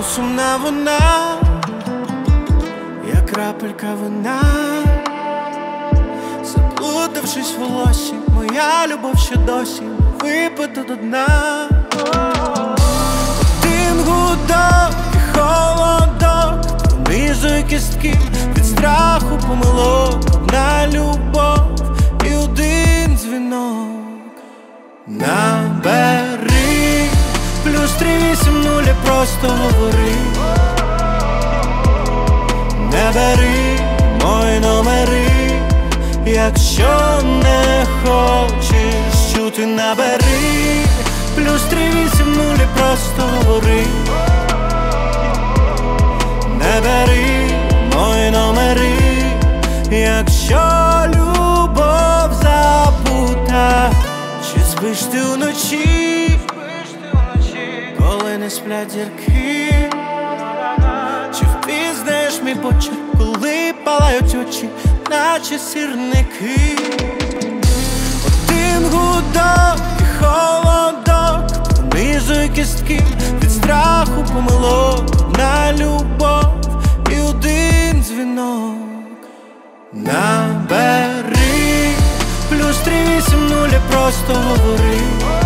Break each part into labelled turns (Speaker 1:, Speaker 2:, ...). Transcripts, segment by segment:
Speaker 1: сумна вона, як крапелька вина, заплутавшись в волосі, моя любов ще досі випита до дна. Один гудок і холодок пронизує кістки, від страху помилок, одна любов і один дзвінок. Набери +380, просто говори. Не бери мої номери, якщо не хочеш чути. Набери +380, просто говори. Не бери мої номери, якщо любов забута. Чи спиш ти вночі, коли не сплять зірки? Чи впізнаєш мій почерк, коли палають очі, наче сірники? Один гудок і холодок пронизує кістки, від страху помилок, одна любов і один дзвінок. Набери +380, просто говори.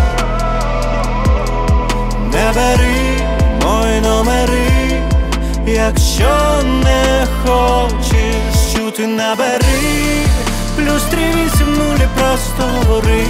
Speaker 1: Не бери мої номери, якщо не хочеш чути. Набери +380, просто говори.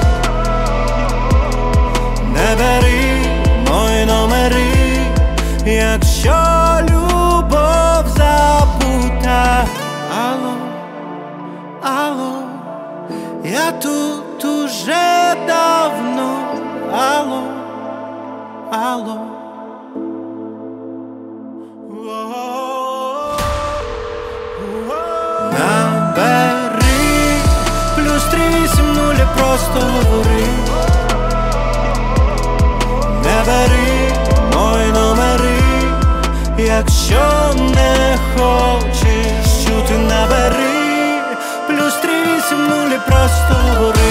Speaker 1: Не бери мої номери, якщо любов забута. Алло, алло, я тут уже давно. Алло, алло. Набери +380, просто говори. Не бери мої номери, якщо не хочеш чути. Набери +380, просто говори.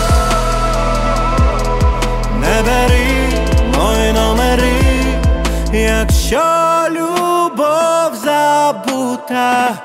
Speaker 1: Не бери мої номери, якщо любов забута.